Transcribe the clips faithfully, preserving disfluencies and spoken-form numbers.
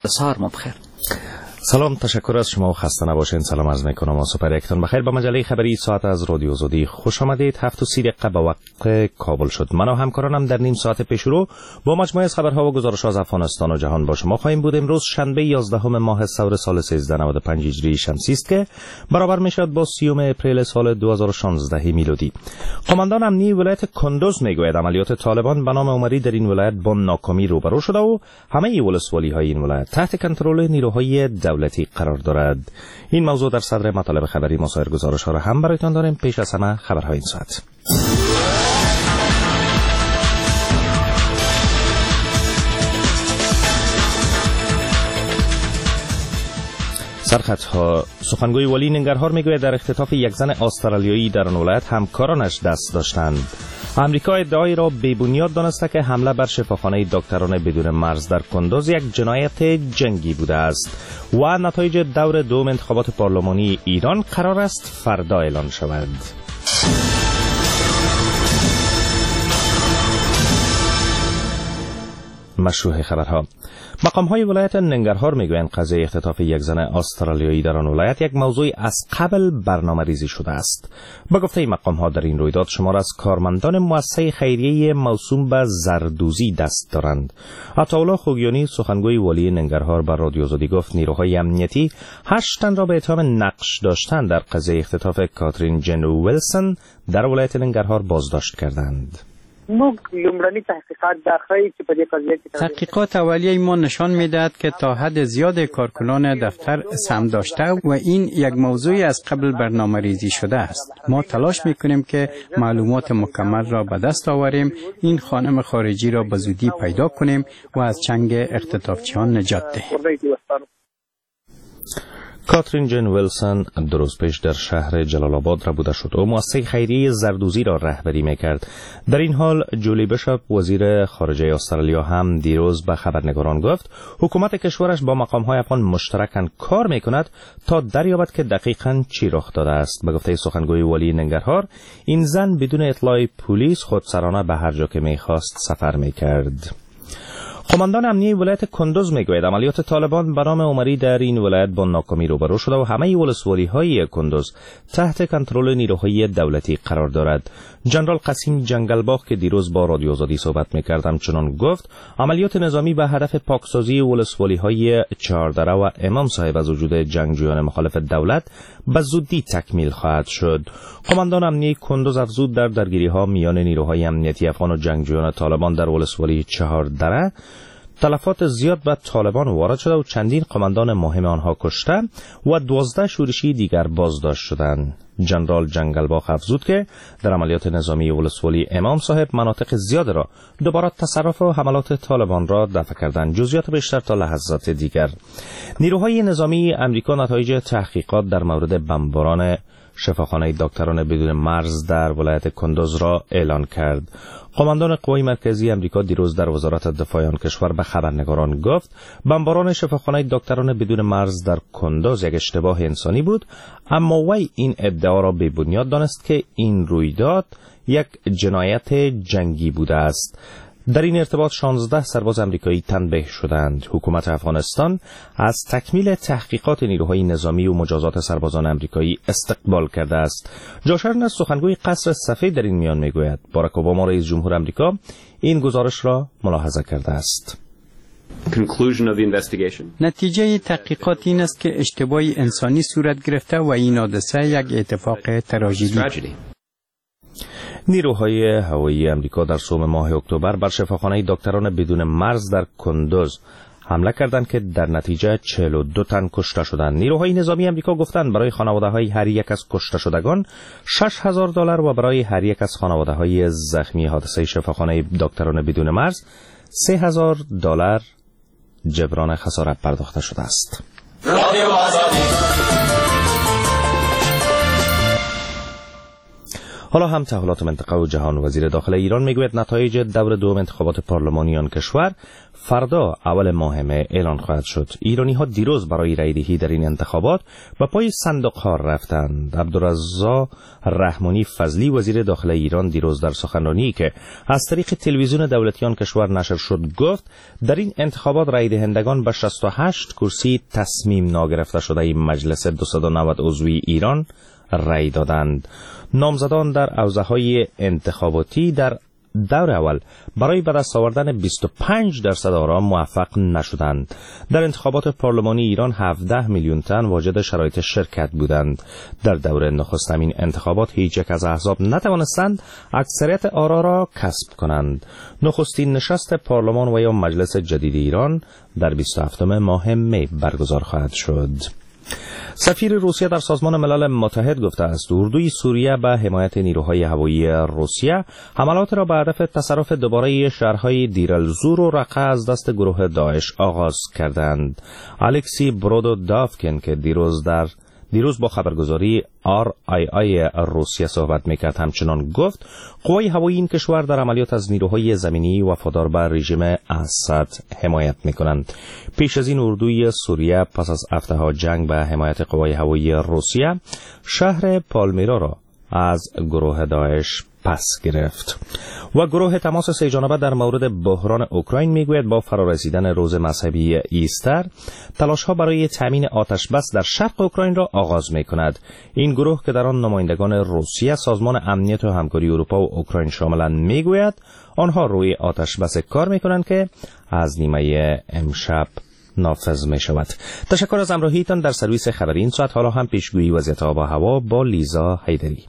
سهار ما بخیر. سلام، تشکر از شما و خسته نباشین. سلام عرض میکنم و سپر یکتون بخیر. به مجله خبری ساعت از رادیو آزادی خوش آمدید. هفت و سی دقیقه به وقت کابل شد. من و همکارانم در نیم ساعت پیشرو با مجموعه از خبرها و گزارش‌ها از افغانستان و جهان با شما خواهیم بود. امروز شنبه یازدهم ماه ثور سال سیزده نود و پنج هجری شمسی است که برابر میشد با سیوم اپریل سال دو هزار و شانزده میلادی. قماندان امنیتی ولایت کندوز میگوید عملیات طالبان به نام عمری در این ولایت با ناکامی روبرو شده و همه ولسوالی‌های این ولایت تحت کنترل نیروهای دولتی قرار دارد. این موضوع در صدر مطالب خبری ما سایر گزارش‌ها را هم برایتان داریم. پیش از همه خبرهای این ساعت. سرخطها. سخنگوی ولی ننگرهار میگوید در اختطاف یک زن استرالیایی در آن ولایت همکارانش دست داشتند. امریکا ادعایی را بی‌بنیاد دانسته که حمله بر شفاخانه دکتران بدون مرز در کندوز یک جنایت جنگی بوده است و نتایج دور دوم انتخابات پارلمانی ایران قرار است فردا اعلان شود. مشروع خبرها. مقام‌های ولایت ننگرهار میگویند قضیه اختطاف یک زن استرالیایی در آن ولایت یک موضوع از قبل برنامه‌ریزی شده است. با گفته مقام‌ها در این رویداد شمار از کارمندان مؤسسه خیریه موسوم به زردوزی دست دارند. عطاالله خوگیانی سخنگوی ولی ننگرهار بر رادیو آزادی گفت نیروهای امنیتی هشت تن را به اتهام نقش داشتن در قضیه اختطاف کاترین جن ویلسون در ولایت ننگرهار بازداشت کردند. تحقیقات اولیه ما نشان می‌دهد که تا حد زیاد کارکنان دفتر سهم داشته و این یک موضوعی از قبل برنامه‌ریزی شده است. ما تلاش می‌کنیم که معلومات مکمل را به دست آوریم، این خانم خارجی را به زودی پیدا کنیم و از چنگ اختطافچیان نجات دهیم. کاترین جن ویلسون دو روز پیش در شهر جلال آباد ربوده شد و مؤسسه خیریه زردوزی را رهبری میکرد. در این حال جولی بشاپ وزیر خارجه استرالیا هم دیروز به خبرنگاران گفت حکومت کشورش با مقام‌های افغان مشترکاً کار میکند تا دریابد که دقیقاً چی رخ داده است. به گفته سخنگوی ولی ننگرهار این زن بدون اطلاع پلیس خودسرانه به هر جا که میخواست سفر میکرد. قماندان امنیتی ولایت کندوز میگوید عملیات طالبان به نام عمری در این ولایت با ناکامی روبرو شده و همه ولسوالی‌های کندوز تحت کنترل نیروهای دولتی قرار دارد. جنرال قاسم جنگلباغ که دیروز با رادیو آزادی صحبت می‌کرد همچنان گفت عملیات نظامی به هدف پاکسازی ولسوالی‌های چهاردره و امام صاحب از وجود جنگجویان مخالف دولت به زودی تکمیل خواهد شد. قماندان امنیتی کندوز افزود در درگیری‌ها میان نیروهای امنیتی افغان و جنگجویان طالبان در ولسوالی چهاردره تلفات زیاد به طالبان وارد شده و چندین قماندان مهم آنها کشته و دوازده شورشی دیگر بازداشت شدند. جنرال جنگلباغ افزود که در عملیات نظامی ولسوالی امام صاحب مناطق زیاد را دوباره تصرف و حملات طالبان را دفع کردند. جزئیات بیشتر تا لحظات دیگر. نیروهای نظامی امریکا نتایج تحقیقات در مورد بمباران شفاخانه دکتران بدون مرز در ولایت کندوز را اعلان کرد. قماندان قوای مرکزی امریکا دیروز در وزارت دفاع آن کشور به خبرنگاران گفت بمباران شفاخانه دکتران بدون مرز در کندوز یک اشتباه انسانی بود، اما وی این ادعا را بی‌بنیاد دانست که این رویداد یک جنایت جنگی بوده است. در این ارتباط شانزده سرباز امریکایی تنبیه شدند. حکومت افغانستان از تکمیل تحقیقات نیروهای نظامی و مجازات سربازان امریکایی استقبال کرده است. جاش ارنست سخنگوی قصر سفید در این میان میگوید باراک اوباما رئیس جمهور آمریکا این گزارش را ملاحظه کرده است. نتیجه تحقیقات این است که اشتباه انسانی صورت گرفته و این حادثه یک اتفاق تراژدی. نیروهای هوایی امریکا در سوم ماه اکتبر بر شفاخانه دکتران بدون مرز در کندوز حمله کردند که در نتیجه چهل و دو تن کشته شدند. نیروهای نظامی امریکا گفتند برای خانواده‌های هر یک از کشته شدگان شش هزار دلار و برای هر یک از خانواده‌های زخمی حادثه شفاخانه دکتران بدون مرز سه هزار دلار جبران خسارت پرداخته شده است. حالا هم تحولات منطقه و جهان. وزیر داخل ایران میگوید نتایج دور دوم انتخابات پارلمانی آن کشور فردا اول ماه مه اعلان خواهد شد. ایرانی ها دیروز برای رای دهی در این انتخابات به پای صندوق ها رفتند. عبدالرزاق رحمانی فضلی وزیر داخل ایران دیروز در سخنرانی که از طریق تلویزیون دولتی آن کشور نشر شد گفت در این انتخابات رای دهندگان به شصت و هشت کرسی تصمیم ناگرفته شده مجلس دویست و نود عضوی ایران رای دادند. نامزدان در حوزه‌های انتخاباتی در دور اول برای به دست آوردن بیست و پنج درصد آرا موفق نشدند. در انتخابات پارلمانی ایران هفده میلیون تن واجد شرایط شرکت بودند. در دور نخست این انتخابات هیچ یک از احزاب نتوانستند اکثریت آرا را کسب کنند. نخستین نشست پارلمان و یا مجلس جدید ایران در بیست و هفتم ماه می برگزار خواهد شد. سفیر روسیه در سازمان ملل متحد گفته است اردوی سوریه به حمایت نیروهای هوایی روسیه حملات را به هدف تصرف دوباره شهرهای دیرالزور و رقه از دست گروه داعش آغاز کردند. الکسی برودودافکن که دیروز در دیروز با خبرگزاری آر آی آی روسیه صحبت میکرد همچنان گفت قوای هوایی این کشور در عملیات از نیروهای زمینی وفادار به رژیم اسد حمایت میکنند. پیش از این اردوی سوریه پس از هفته ها جنگ به حمایت قوای هوایی روسیه شهر پالمیرا را از گروه داعش پس گرفت. و گروه تماس سه جانبه در مورد بحران اوکراین میگوید با فرارسیدن روز مذهبی ایستر تلاش ها برای تامین آتش بس در شرق اوکراین را آغاز می کند. این گروه که در آن نمایندگان روسیه، سازمان امنیت و همکاری اروپا و اوکراین شاملند میگوید آنها روی آتش بس کار می کنند که از نیمه امشب نافذ می شود. تشکر از همراهیتان در سرویس خبری این ساعت. حالا هم پیشگویی وضعیت آب و هوا با لیزا حیدری.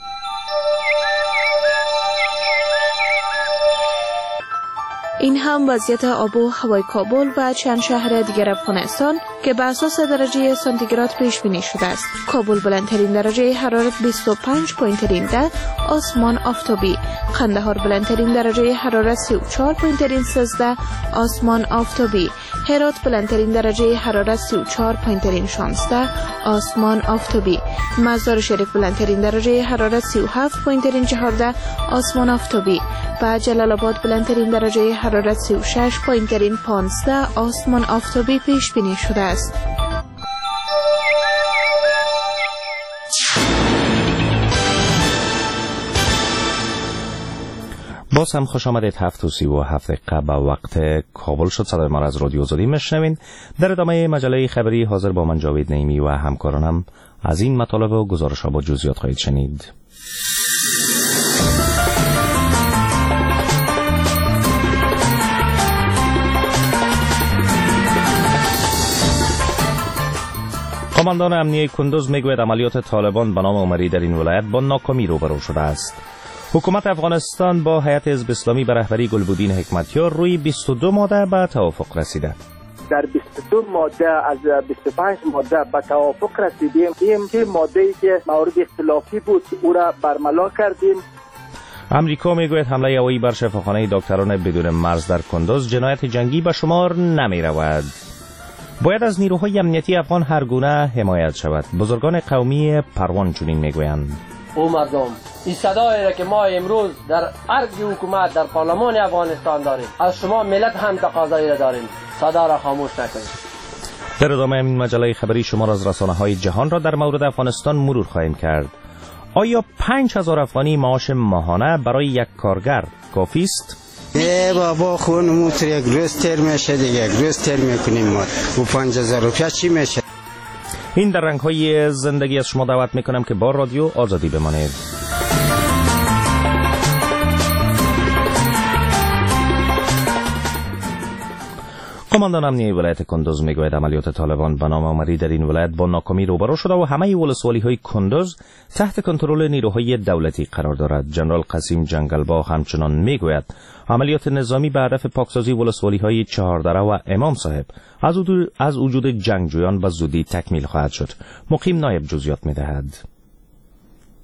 این هم وضعیت آب و هوای کابل و چند شهر دیگر افغانستان که به اساس درجه سانتیگراد پیش بینی شده است. کابل بلندترین درجه حرارت بیست و پنج و ده، آسمان آفتابی. قندهار بلندترین درجه حرارت سی و چهار و سیزده، آسمان آفتابی. هرات بلندترین درجه حرارت سی و چهار و شانزده، آسمان آفتابی. مزار شریف بلندترین درجه حرارت سی و هفت و چهارده، آسمان آفتابی. و جلال آباد بلندترین درجه حرارت سی و شش و پانزده، آسمان آفتابی پیش بینی شده است. باز هم خوش آمدید. هفت و سی و هفت دقیقه به وقت کابل شد. صدای ما را از رادیو آزادی میشنوین. در ادامه مجله خبری حاضر با من جاوید نعیمی و همکارانم از این مطالب و گزارش‌ها با جزئیات خواهید شنید. قماندان امنیه کندوز میگوید عملیات طالبان به نام عمری در این ولایت با ناکامی روبرو شده است. حکومت افغانستان با هیئت حزب اسلامی به رهبری گلبودین حکمتیار روی بیست و دو ماده به توافق رسیده. در بیست و دو ماده از بیست و پنج ماده به توافق رسیدیم. این که ماده‌ای که مورد اختلافی بود او را برملا کردیم. امریکا میگوید حمله هوایی بر شفاخانه دکتران بدون مرز در کندوز جنایت جنگی به شمار نمی رود. باید از نیروهای امنیتی افغان هر گونه حمایت شود. بزرگان قومی پروان چنین میگویند. او مردم، این صدایی را که ما امروز در ارگ حکومت در پارلمان افغانستان داریم، از شما ملت هم تقاضایی را داریم، صدا را خاموش نکنید. در ادامه این مجله خبری شما را از رسانه‌های جهان را در مورد افغانستان مرور خواهیم کرد. آیا پنج هزار افغانی معاش ماهانه برای یک کارگر کافی است؟ ای بابا خونمون تو یک روز تر میشه دیگه، یک روز تر میکنیم ما و پنج هزار روپیه چی میشه؟ این در رنگ‌های زندگی از شما دعوت میکنم که با رادیو آزادی بمانید. قماندان امنیه ولایت کندوز میگوید عملیات طالبان به نام عمری در این ولایت با ناکامی روبرو شده و همه ولسوالی‌های کندوز تحت کنترل نیروهای دولتی قرار دارد. جنرال قاسم جنگلبا همچنان میگوید عملیات نظامی به هدف پاکسازی ولسوالی‌های چهاردره و امام صاحب از وجود از وجود جنگجویان به زودی تکمیل خواهد شد. مقیم نایب جزئیات میدهد.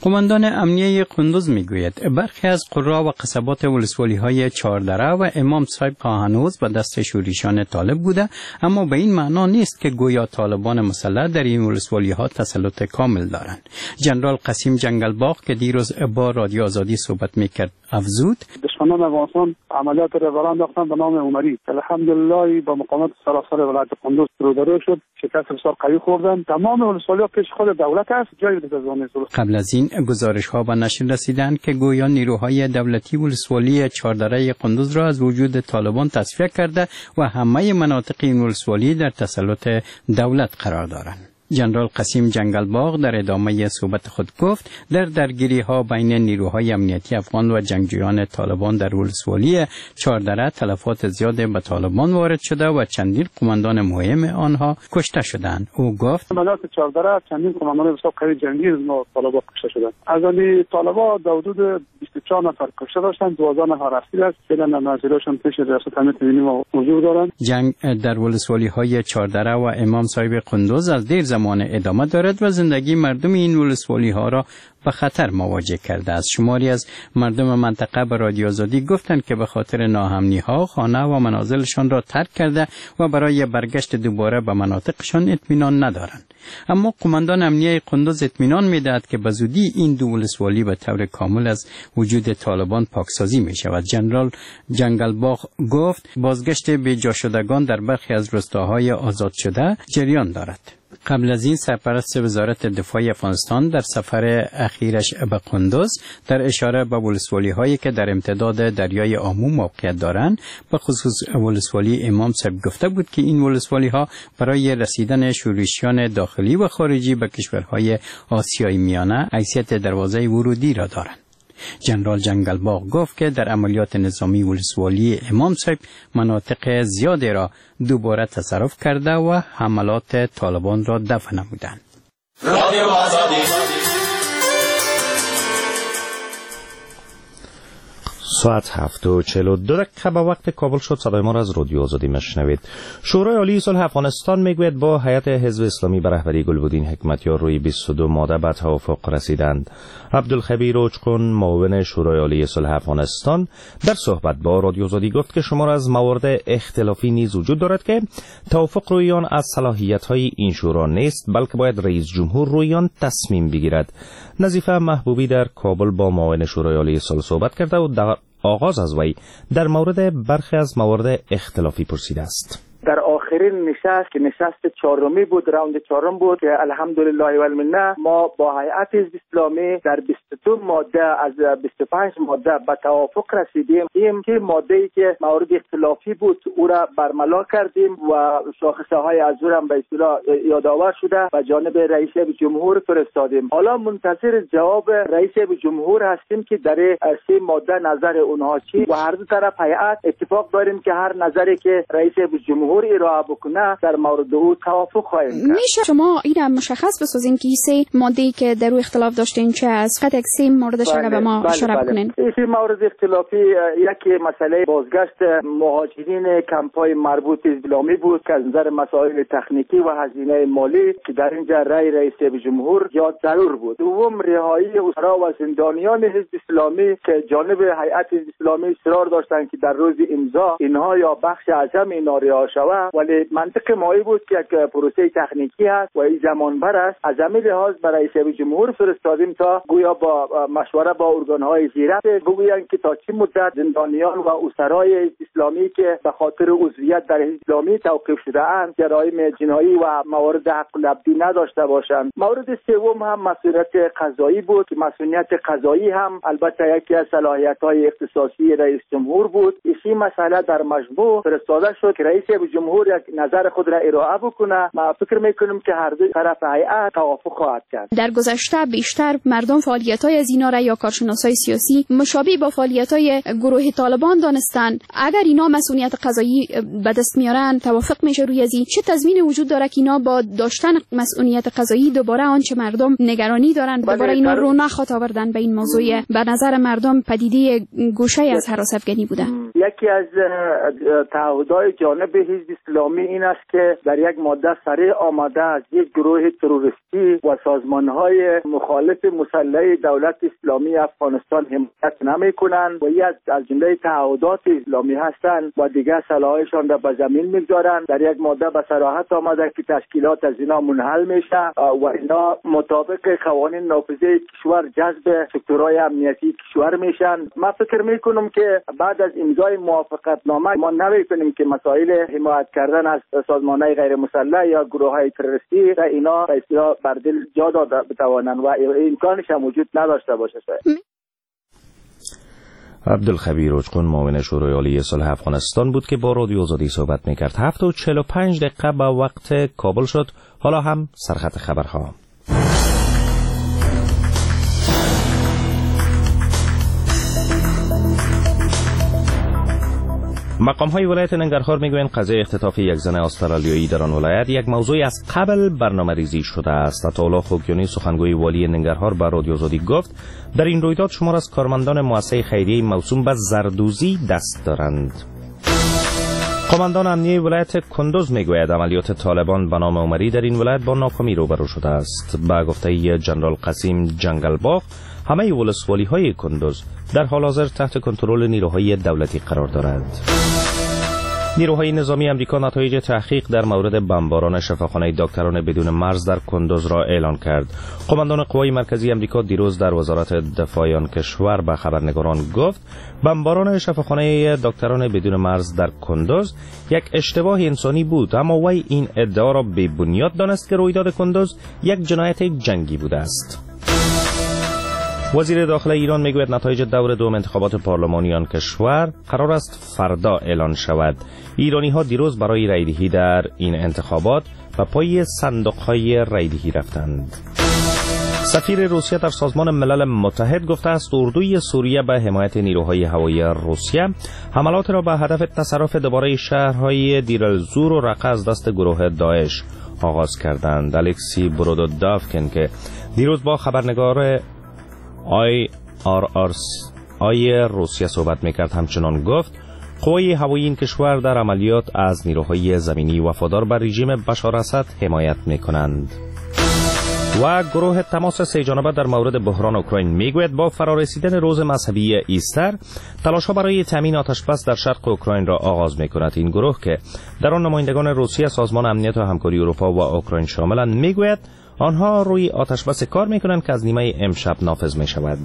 قماندان امنیه قندوز میگوید برخی از قرا و قصبات ولسوالی های چهاردره و امام صاحب هنوز به دست شورشیان طالب بوده، اما به این معنا نیست که گویا طالبان مسلح در این ولسوالی ها تسلط کامل دارند. جنرال قاسم جنگلباغ که دیروز با رادیو آزادی صحبت میکرد افزود دشمنان افغانستان عملیات را راه انداختند به نام عمری. الحمدلله با مقامات سراسر ولایت قندوز رودارو شد، شکست بسیار قوی خوردند. تمام ولسوالی ها پیش خود دولت است، جایی بتوانید. قبل از این گزارش ها به نشر رسیدند که گویا نیروهای دولتی ولسوالی چهاردره قندوز را از وجود طالبان تصفیه کرده و همه مناطق این ولسوالی در تسلط دولت قرار دارند. جنرال قاسم جنگلباغ در ادامه صحبت خود گفت در درگیری ها بین نیروهای امنیتی افغان و جنگجویان طالبان در ولسوالی چهاردره تلفات زیاد به طالبان وارد شده و چندین قماندان مهم آنها کشته شدند. او گفت عملیات چهاردره چندین قماندان بسیار قوی جنگی از طالبان کشته شدند. از آن طالبان حدود بیست و چهار نفر کشته داشتند، دوازده نفر اسیر است. فعلا نظرشون پیش ریاست امنیت ملی ما حضور دارند. جنگ در ولسوالی های چهاردره و امام صاحب قندوز از دیر زمان ادامه دارد و زندگی مردم این ولسوالی ها را به خطر مواجه کرده است. شماری از مردم منطقه به رادیو آزادی گفتند که به خاطر ناامنی ها خانه و منازلشان را ترک کرده و برای برگشت دوباره به مناطقشان اطمینان ندارند. اما قماندان امنیه قندوز اطمینان می‌دهد که به زودی این دو ولسوالی به طور کامل از وجود طالبان پاکسازی می‌شود. جنرال جنگلباغ گفت بازگشت به جا شدگان در برخی از روستاهای آزاد شده جریان دارد. قبل از این سرپرست وزارت دفاع افغانستان در سفر اخیرش به قندوز در اشاره به ولسوالی هایی که در امتداد دریای آمو موقعیت دارند به خصوص ولسوالی امام صاحب گفته بود که این ولسوالی ها برای رسیدن شورشیان داخلی و خارجی به کشورهای آسیای میانه حیثیت دروازه ورودی را دارند. جنرال جنگلباغ گفت که در عملیات نظامی ولسوالی امام صاحب مناطق زیادی را دوباره تصرف کرده و حملات طالبان را دفع نمودند. ساعت هفت و چهل و دو دقیقه به وقت کابل شد. صدای ما را از رادیو آزادی میشنوید. شورای عالی صلح افغانستان میگوید با هیئت حزب اسلامی به رهبری گلبدین حکمتیار روی بیست و دو ماده به توافق رسیدند. عبدالخبیر اوچکون معاون شورای عالی صلح افغانستان در صحبت با رادیو آزادی گفت که شمار از موارد اختلافی نیز وجود دارد که توافق روی آن از صلاحیت‌های این شورا نیست، بلکه باید رئیس جمهور روی آن تصمیم بگیرد. نظیفه محبوبی در کابل با معاون شورای عالی صلح صحبت کرده و در آغاز از وی در مورد برخی از موارد اختلافی پرسیده است. در آخرین نشست که نشست چهارمی بود، راوند چهارم بود که الحمدلله و المنه ما با هیئت حزب اسلامی در بیست و دو ماده از بیست و پنج ماده به توافق رسیدیم. این که ماده‌ای که مورد اختلافی بود او را برملا کردیم و شاخصه های از او هم به اصطلاح یادآور شده و جانب رئیس جمهور فرستادیم. حالا منتظر جواب رئیس جمهور هستیم که در سه ماده نظر اونها چی و هر دو طرف هیئت اتفاق داریم که هر نظری که رئیس جمهور ارائه بکنه در مورد او توافق خواهیم کرد. میشه شما این مشخص بسازین که سه ماده‌ای که در او اختلاف داشتین چه است؟ فقط یک سه موردش را به ما اشاره بکنین. این مورد اختلافی یکی مسئله بازگشت مهاجرین کمپ‌های مربوط اسلامی بود که از نظر مسائل تکنیکی و هزینه مالی که در اینجا رأی رئیس جمهور یاد ضرور بود. دوم رهایی اسرا و زندانیان حزب اسلامی که جانب هیئت حزب اسلامی اصرار داشتند که در روز امضا اینها یا بخش اعظم اینا رها شود، ولی منطق مایی بود که یک پروسه تکنیکی است و این زمان بر است. از همین لحاظ برای رئیس جمهور فرستادیم تا گویا با مشوره با ارگان‌های زیرک بگویند که تا چه مدت زندانیان و اسرای اسلامی که به خاطر عضویت در اسلامی توقیف شده اند جرایم جنایی و موارد حق العبدی نداشته باشند. مورد سوم هم مسئولیت قضایی بود که مسئولیت قضایی هم البته یکی از صلاحیت‌های اختصاصی رئیس جمهور بود. این مسئله در مجموع فرستاده شد که رئیس جمهور یک نظر خود را ارائه بکنه. ما فکر میکنیم که هر دو طرف هیئت توافق خواهد کرد. در گذشته بیشتر مردم فعالیت‌های از اینا را یا کارشناسای سیاسی مشابه با فعالیت‌های گروه طالبان دانستند. اگر اینا مسئولیت قضایی به دست میارن توافق میشه روی ازی چه تضمین وجود داره که اینا با داشتن مسئولیت قضایی دوباره آنچه مردم نگرانی دارن دوباره اینا رو نخواد آوردن به این موضوع به نظر مردم پدیده گوشه از هراس افغانی بوده. یکی از تعهدات جانب حزب اسلامی اسلامی این است که در یک ماده صریح آمده از یک گروه تروریستی و سازمان‌های مخالف مسلح دولت اسلامی افغانستان حمایت نمی‌کنند و یک از جمله تعهدات اسلامی هستند و دیگر سلاحشان را به زمین می‌گذارند. در یک ماده به صراحت آمده که تشکیلات از اینا منحل میشه و اینا مطابق قوانین نافذه کشور جذب سکتورهای امنیتی کشور میشن. من فکر میکنم که بعد از امضای موافقتنامه ما نمی‌کنیم که مسائل حمایت کردن از سازمان‌های غیر مسلح یا گروه‌های تروریستی را اینا به اصطلاح بر دل جا داده بتوانند و امکانش هم وجود نداشته باشه. عبدالخبیر اجقون معاون شورای عالی صلح افغانستان بود که با رادیو آزادی صحبت میکرد. هفت و چهل و پنج دقیقه به وقت کابل شد. حالا هم سرخط خبرها. مقام های ولایت ننگرهار میگویند قضیه اختطاف یک زن استرالیایی در آن ولایت یک موضوع از قبل برنامه‌ریزی شده است. عطاالله خوگیانی سخنگوی والی ننگرهار به رادیو آزادی گفت در این رویداد شمار از کارمندان مؤسسه خیریه موسوم به زردوزی دست دارند. قماندان امنیه ولایت کندوز میگوید عملیات طالبان به نام عمری در این ولایت با ناکامی روبرو شده است. به گفته جنرال قاسم جنگلباغ همه ولسوالی های کندوز در حال حاضر تحت کنترل نیروهای دولتی قرار دارند. نیروهای نظامی امریکا نتایج تحقیق در مورد بمباران شفاخانه دکتران بدون مرز در کندوز را اعلان کرد. قماندان قوای مرکزی امریکا دیروز در وزارت دفاع آن کشور به خبرنگاران گفت بمباران شفاخانه دکتران بدون مرز در کندوز یک اشتباه انسانی بود، اما وی این ادعا را بی بنیاد دانست که رویداد کندوز یک جنایت جنگی بوده است. وزیر داخله ایران میگوید نتایج دور دوم انتخابات پارلمانی آن کشور قرار است فردا اعلان شود. ایرانی ها دیروز برای رایدهی در این انتخابات و پای صندوق های رایدهی رفتند. سفیر روسیه در سازمان ملل متحد گفته است اردوی سوریه به حمایت نیروهای هوایی روسیه حملات را به هدف تصرف دوباره شهرهای دیرالزور و رقه از دست گروه داعش آغاز کردند. الکسی برودودافکن که دیروز با خبرنگار آی آر آر آی روسیه صحبت میکرد همچنان گفت قوای هوایی این کشور در عملیات از نیروهای زمینی وفادار بر رژیم بشار اسد حمایت میکنند. و گروه تماس سه جانبه در مورد بحران اوکراین میگوید با فرارسیدن روز مذهبی ایستر تلاش ها برای تامین آتشبس در شرق اوکراین را آغاز میکند. این گروه که در آن نمایندگان روسیه، سازمان امنیت و همکاری اروپا و اوکراین شاملند میگوید آنها روی آتشبس کار میکنند که از نیمه امشب نافذ میشود.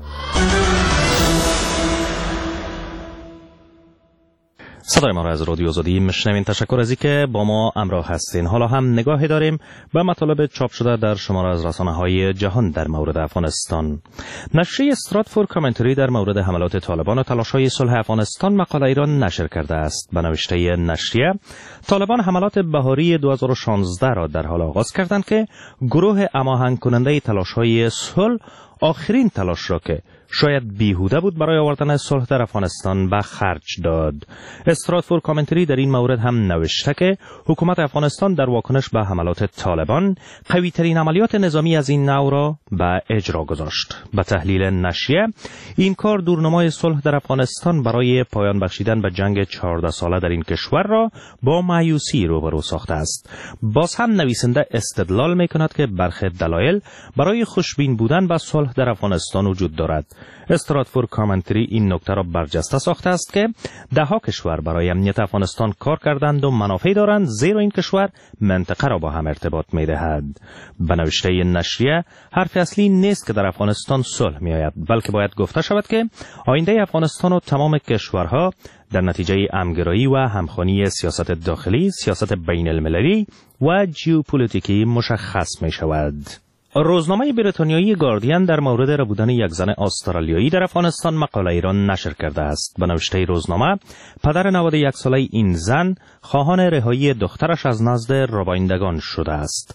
صدای ما را از رادیو آزادی میشنوین. تشکر از اینکه با ما همراه هستین. حالا هم نگاهی داریم به مطالب چاپ شده در شماره از رسانه‌های جهان در مورد افغانستان. نشریه استراتفور کامنتری در مورد حملات طالبان و تلاش‌های صلح افغانستان مقاله ایران نشر کرده است. به نوشته نشریه طالبان حملات بهاری دو هزار و شانزده را در حال آغاز کردند که گروه هماهنگ کننده تلاش‌های صلح آخرین تلاش را که شاید بیهوده بود برای آوردن صلح در افغانستان به خرج داد. استراتفور کامنتری در این مورد هم نوشته که حکومت افغانستان در واکنش به حملات طالبان قوی ترین عملیات نظامی از این نوع را به اجرا گذاشت. به تحلیل نشریه این کار دورنمای صلح در افغانستان برای پایان بخشیدن به جنگ چهارده ساله در این کشور را با مایوسی روبرو ساخته است. باز هم نویسنده استدلال می‌کند که برخی دلایل برای خوشبین بودن به صلح در افغانستان وجود دارد. استراتفور کامنتری این نکته را برجسته ساخته است که ده ها کشور برای امنیت افغانستان کار کردند و منافع دارند، زیرا این کشور منطقه را با هم ارتباط می‌دهد. به نوشته نشریه حرف اصلی نیست که در افغانستان صلح می‌آید، بلکه باید گفته شود که آینده افغانستان و تمام کشورها در نتیجه همگرایی و همخوانی سیاست داخلی، سیاست بین المللی و ژئوپلیتیکی مشخص می‌شود. روزنامه بریتانیایی گاردین در مورد ربودن یک زن استرالیایی در افغانستان مقاله ایران نشر کرده است. به نوشته روزنامه پدر نود و یک ساله این زن خواهان رهایی دخترش از نزد ربایندگان شده است.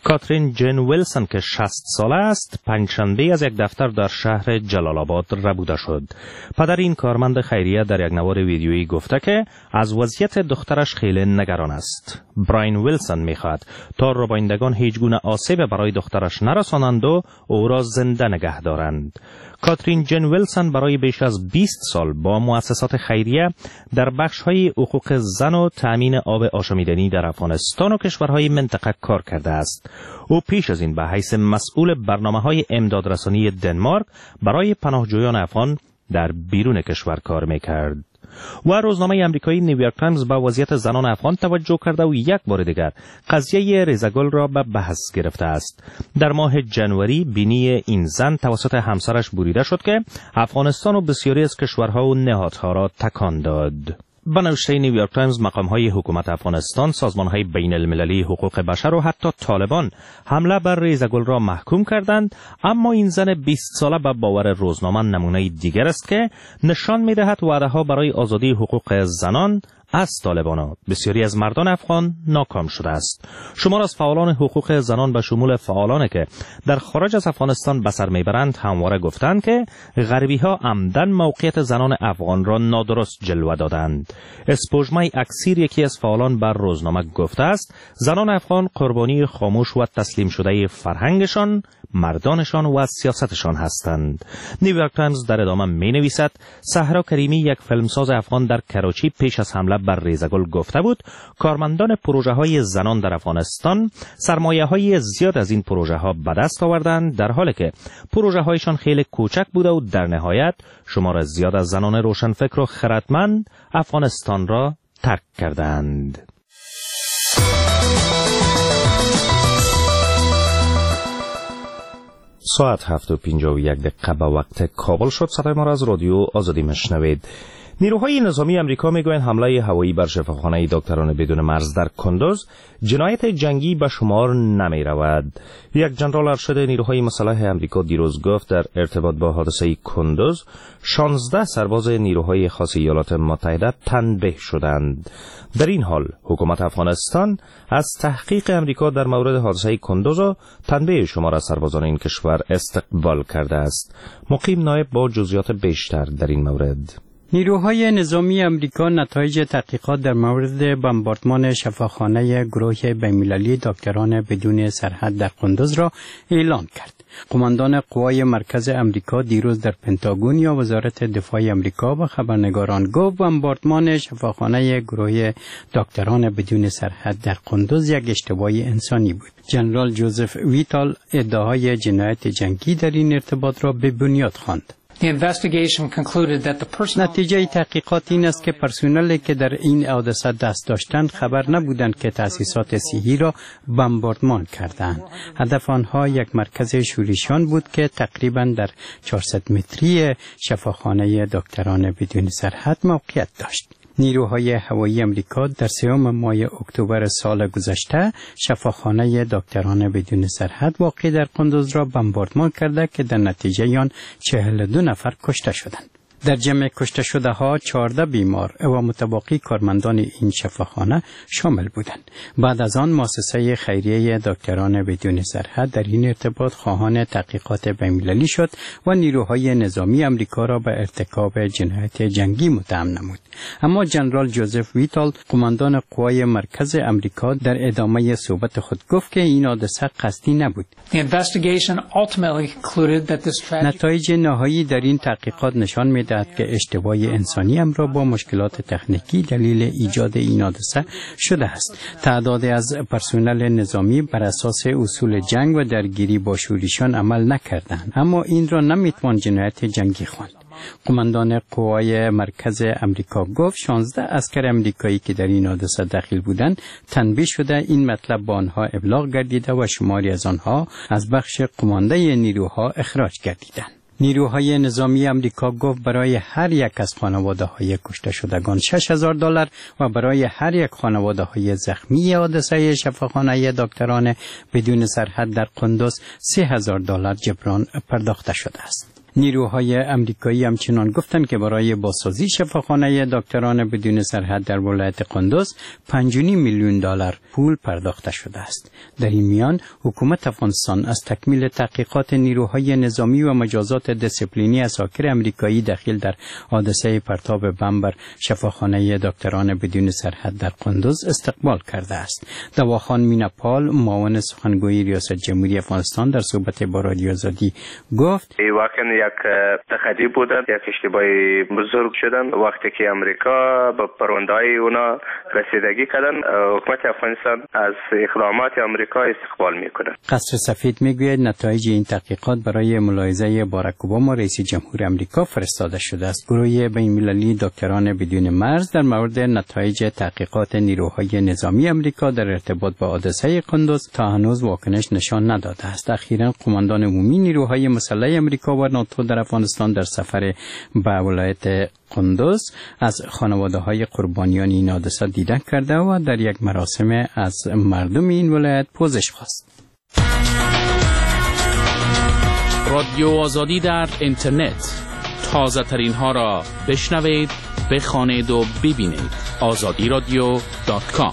کاترین جن ویلسون که شصت ساله است پنجشنبه از یک دفتر در شهر جلال آباد ربوده شد. پدر این کارمند خیریه در یک نوار ویدیویی گفته که از وضعیت دخترش خیلی نگران است. براین ویلسون میخواد تا ربایندگان هیچ گونه آسیب برای دخترش نرسانند و او را زنده نگه دارند. کاترین جن ویلسون برای بیش از بیست سال با مؤسسات خیریه در بخش‌های حقوق زن و تأمین آب آشامیدنی در افغانستان و کشورهای منطقه کار کرده است. او پیش از این به حیث مسئول برنامه‌های امدادرسانی دنمارک برای پناهجویان افغان در بیرون کشور کار می‌کرد. و روزنامه امریکایی نیویورک تایمز به وضعیت زنان افغان توجه کرده و یک بار دیگر قضیه ریزگل را به بحث گرفته است. در ماه جنوری بینی این زن توسط همسرش بریده شد که افغانستان و بسیاری از کشورها و نهادها را تکان داد. به نوشته نیویورک تایمز مقام‌های حکومت افغانستان، سازمان‌های بین المللی حقوق بشر و حتی طالبان حمله بر ریزگل را محکوم کردند، اما این زن بیست ساله به باور روزنامه نمونه دیگر است که نشان می‌دهد وعده‌ها برای آزادی حقوق زنان از طالبان بسیاری از مردان افغان ناکام شده است. شمار از فعالان حقوق زنان به شمول فعالانی که در خارج از افغانستان به سر میبرند همواره گفتند که غربی‌ها عمدن موقعیت زنان افغان را نادرست جلوه دادند. اسپوژمای اکسیر یکی از فعالان بر روزنامه گفته است زنان افغان قربانی خاموش و تسلیم شده فرهنگشان، مردانشان و سیاستشان هستند. نیویورک تایمز در ادامه می نویسد صحرا کریمی یک فیلمساز افغان در کراچی پیش از حمله بر ریزگل گفته بود کارمندان پروژه های زنان در افغانستان سرمایه های زیاد از این پروژه ها به دست آوردند، در حالی که پروژه هایشان خیلی کوچک بوده و در نهایت شمار زیاد از زنان روشنفکر و خردمند افغانستان را ترک کردند. ساعت هفت و پنجاه و یک دقیقه به وقت کابل شد. صدای ما را از رادیو آزادی میشنوید. نیروهای نظامی امریکا میگویند حمله هوایی بر شفاخانه دکتران بدون مرز در کندوز جنایت جنگی به شمار نمی رود. یک جنرال ارشد نیروهای مسلح امریکا دیروز گفت در ارتباط با حادثه کندوز شانزده سرباز نیروهای خاص ایالات متحده تنبیه شدند. در این حال حکومت افغانستان از تحقیق امریکا در مورد حادثه کندوز و تنبیه شمار از سربازان این کشور استقبال کرده است. مقیم نایب با جزئیات بیشتر در این مورد. نیروهای نظامی امریکا نتایج تحقیقات در مورد بمباردمان شفاخانه گروه بین‌المللی دکتران بدون سرحد در قندوز را اعلام کرد. قماندان قوای مرکز امریکا دیروز در پنتاگون یا وزارت دفاع امریکا به خبرنگاران گفت بمباردمان شفاخانه گروه دکتران بدون سرحد در قندوز یک اشتباه انسانی بود. ژنرال جوزف ویتال ادعای جنایت جنگی در این ارتباط را به بنیاد خواند. نتیجه تحقیقات این است که پرسنلی که در این حادثه دست داشتند خبر نبودند که تأسیسات صحی را بمباردمان کردند. هدف آنها یک مرکز شورشیان بود که تقریبا در چهارصد متری شفاخانه دکتران بدون سرحد موقعیت داشت. نیروهای هوایی امریکا در سوم ماه اکتبر سال گذشته شفاخانه دکتران بدون سرحد واقع در قندوز را بمباردمان کرده که در نتیجه آن چهل و دو نفر کشته شدند. در جمع کشته شده ها چهارده بیمار و متباقی کارمندان این شفاخانه شامل بودند. بعد از آن مؤسسه خیریه دکتران بدون سرحد در این ارتباط خواهان تحقیقات بین‌المللی شد و نیروهای نظامی امریکا را به ارتکاب جنایت جنگی متهم نمود. اما ژنرال جوزف ویتال قماندان قوای مرکز امریکا در ادامه صحبت خود گفت که این حادثه قصدی نبود. نتایج نهایی در این تحقیقات نشان می‌دهد که اشتباه انسانی هم را با مشکلات تکنیکی دلیل ایجاد این حادثه شده است. تعداد از پرسنل نظامی بر اساس اصول جنگ و درگیری با شورشیان عمل نکردند، اما این را نمیتوان جنایت جنگی خواند. قماندان قوای مرکز امریکا گفت شانزده عسکر امریکایی که در این حادثه داخل بودند تنبیه شده این مطلب با آنها ابلاغ گردیده و شماری از آنها از بخش قمانده نیروها اخراج گردیدند. نیروهای نظامی امریکا گفت برای هر یک از خانواده های کشته شدگان شش هزار دلار و برای هر یک خانواده های زخمی حادثه شفاخانه دکتران بدون سرحد در قندوز سه هزار دلار جبران پرداخته شده است. نیروهای امریکایی همچنان گفتند که برای بازسازی شفاخانه دکتران بدون سرحد در ولایت قندوز پنج و نیم میلیون دلار پول پرداخته شده است. در این میان حکومت افغانستان از تکمیل تحقیقات نیروهای نظامی و مجازات دسیپلینی اساکر امریکایی داخل در حادثه پرتاب بمب بر شفاخانه دکتران بدون سرحد در قندوز استقبال کرده است. دواخان میناپال معاون سخنگوی ریاست جمهوری افغانستان در صحبت با رادیو آزادی گفت واقعا یک تخطی بود، یک اشتباهی بزرگ شدن وقتی که امریکا به پرونده‌های اونا رسیدگی کردن. حکومت افغانستان از اقدامات امریکا استقبال میکنه. قصر سفید میگوید نتایج این تحقیقات برای ملاحظه باراک اوباما رئیس جمهور امریکا فرستاده شده است. گروه بین‌المللی دکتران بدون مرز در مورد نتایج تحقیقات نیروهای نظامی امریکا در ارتباط با حادثه قندوز تا هنوز واکنش نشان نداده است. اخیراً قماندان عمومی نیروهای مسلح امریکا و ناتو در افغانستان در سفر به ولایت قندوز از خانواده‌های قربانیان این حادثه دیدن کرده و در یک مراسم از مردم این ولایت پوزش خواست. رادیو آزادی در اینترنت، تازه ترین ها را بشنوید، بخوانید و ببینید. آزادی رادیو دات کام.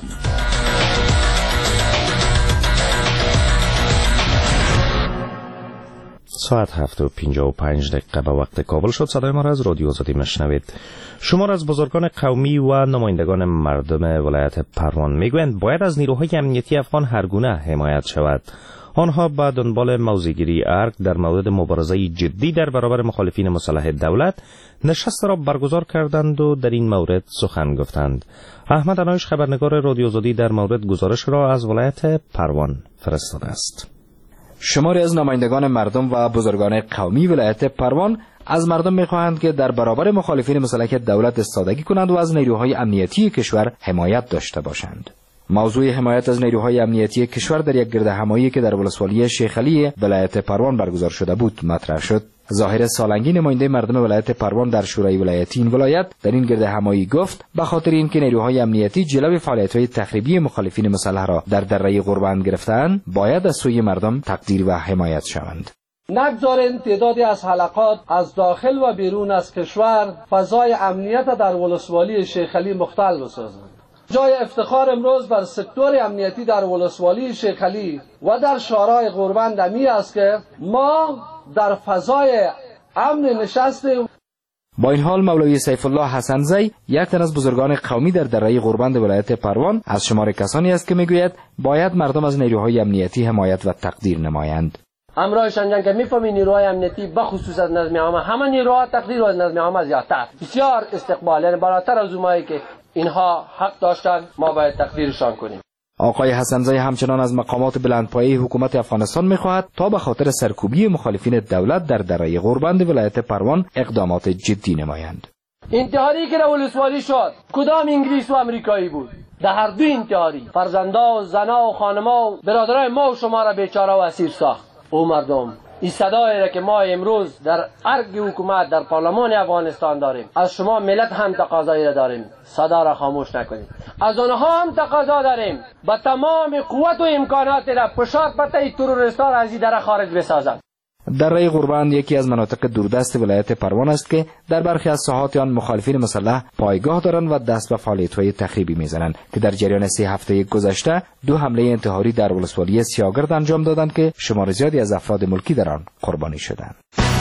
ساعت هفت و پنجاه و پنج دقیقه به وقت کابل شد. صدای ما را از رادیو آزادی میشنوید. شمار از بزرگان قومی و نمایندگان مردم ولایت پروان میگویند باید از نیروهای امنیتی افغان هرگونه حمایت شود. آنها با دنبال موضع‌گیری ارگ در مورد مبارزه جدی در برابر مخالفین مسلح دولت نشست را برگزار کردند و در این مورد سخن گفتند. احمد انایش خبرنگار رادیو آزادی در مورد گزارش را از ولایت پروان فرستاده است. شماری از نمایندگان مردم و بزرگان قومی ولایت پروان از مردم می‌خواهند که در برابر مخالفین مسلح دولت ایستادگی کنند و از نیروهای امنیتی کشور حمایت داشته باشند. موضوع حمایت از نیروهای امنیتی کشور در یک گردهمایی که در ولسوالی شیخ علی ولایت پروان برگزار شده بود مطرح شد. ظاهر سالنگی نماینده مردم ولایت پروان در شورای ولایتی این ولایت در این گردهمایی گفت به خاطر اینکه نیروهای امنیتی جلوی فعالیت‌های تخریبی مخالفین مسلح را در دره غربند گرفتند، باید از سوی مردم تقدیر و حمایت شوند. نگذارین تعدادی از حلقات از داخل و بیرون از کشور فضای امنیت در ولسوالی شیخ علی مختل بسازند. جای افتخار امروز بر سکتور امنیتی در ولسوالی شیخ علی و در شورای غربند امی است که ما در فضای امن نشستیم. با این حال مولوی سیف الله حسن زی، یک تن از بزرگان قومی در دره غربند ولایت پروان، از شمار کسانی است که میگوید باید مردم از نیروهای امنیتی حمایت و تقدیر نمایند. امرایشان جان که میفهمی نیروهای امنیتی بخصوص از نظم عامه همه نیروها تقدیر و از نظم عامه زیادتر بسیار استقبال، یعنی بالاتر از اونایی که اینها حق داشتن ما باید تقدیرشان کنیم. آقای حسنزی همچنان از مقامات بلندپایه حکومت افغانستان می‌خواهد تا به خاطر سرکوبی مخالفین دولت در دره غربند ولایت پروان اقدامات جدی نمایند. انتحاری که در ولسوالی شد کدام انگلیس و امریکایی بود؟ در هر دو انتحاری فرزندا و زنا و خانما و برادرای ما و شما را بیچاره و اسیر ساخت. او مردم این صدایی را که ما امروز در ارگ حکومت در پارلمان افغانستان داریم، از شما ملت هم تقاضایی را داریم صدا را خاموش نکنید. از آنها هم تقاضا داریم با تمام قوت و امکانات را فشار پته تروریستا را از این دره خارج بسازند. دره غربند یکی از مناطق دوردست ولایت پروان است که در برخی از ساحات آن مخالفین مسلح پایگاه دارند و دست به فعالیت‌های تخریبی می‌زنند که در جریان سه هفته گذشته دو حمله انتحاری در ولسوالی سیاگرد انجام دادند که شمار زیادی از افراد ملکی در آن قربانی شدند.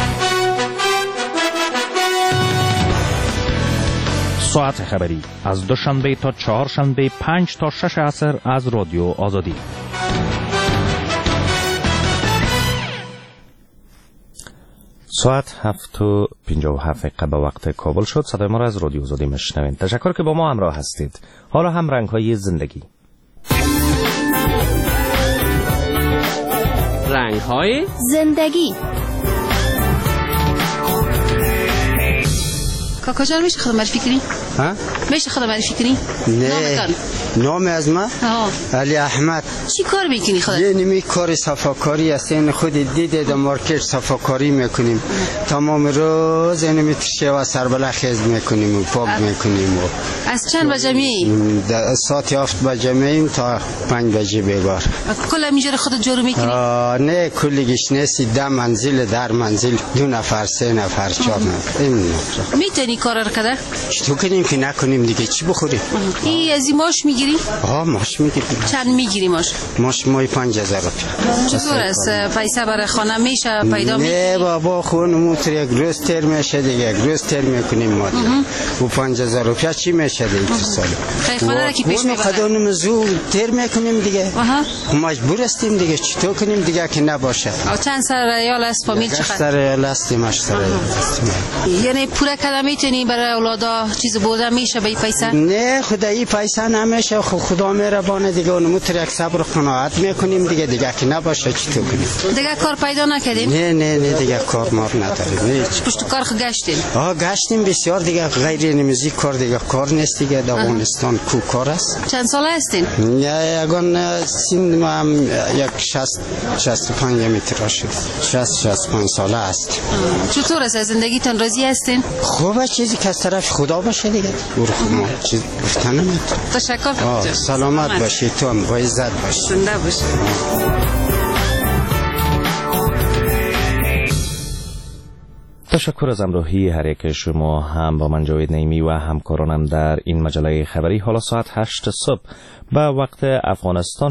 ساعت خبری از دوشنبه تا چهارشنبه پنج تا شش عصر از رادیو آزادی. ساعت هفت و پنجاه و هفت دقیقه به وقت کابل شد. صدای ما را از رادیو آزادی میشنوید. تشکر که با ما همراه هستید. حالا هم رنگ‌های زندگی. رنگ‌های زندگی. کاکا جان میشه خودم معرفی کنی؟ ها؟ میشه خودم معرفی کنی؟ نه. نامتان نام از من علی احمد. چی کار میکنی خودت؟ یه نمی کار صفاکاری است. این خود دیده در مارکت صفاکاری میکنیم. تمام روز این میترشه و سربله خیز میکنیم و پاک میکنیم. از چند بجه میایی؟ ساعت هفت بجه میاییم تا پنج بجه بیگار. کل اینجا خودت جارو میکنی؟ نه کلیگش نیستی. ده منزل در منزل دو نفر سه نفر چهار نفر. میتونی کار رو کده؟ چطور کنیم که نکنیم دیگه چی بخوریم؟ ای از این ماش میگیری؟ آه ماش میگیریم. چند میگیری ماش؟ ماش مای پنج هزار روپیه. چطور است پیسه برای خانه میشه پیدا میکنی؟ نه بابا خون موتر یک روز تر میشه دیگه یک روز تر میکنیم ما و پنج هزار روپیه چی میشه دیگه تو سال؟ خانه را کی پیش میبره؟ خودمون زو تر میکنیم دیگه. مجبور هستیم دیگه چطور کنیم دیگه که نباشه. چند سر ریال است فامیل چقدر؟ سر ریال است ماش سر ریال است. یعنی پورا کلا میتونی برای اولادا چیز بوده میشه به پیسه؟ نه خدایی پیسه نمیشه. خدا مهربانه دیگه اونمو تر یک صبر قناعت میکنیم دیگه دیگه که نباشه چطور کنیم. دیگه کار پیدا نکردین؟ نه نه نه دیگه کار مار نداریم. پشت کار خو گشتین؟ آه گشتیم بسیار دیگه غیر نمیزی کار دیگه کار نیست دیگه در افغانستان کو کار است. چند ساله هستین؟ نه یگان سین ما هم یک شصت شصت و پنج متر شد. شصت شصت و پنج ساله است. چطور است زندگیتون راضی هستین؟ خوبه چیزی که از طرف خدا باشه دیگه. ما چیز گفتن نمیتونم. تشکر. سلامت باشی تو هم با عزت باشی. زنده باشی. تشکر از همراهی هر یک شما هم با من جاوید نعیمی و همکارانم در این مجله خبری. حالا ساعت هشت صبح به وقت افغانستان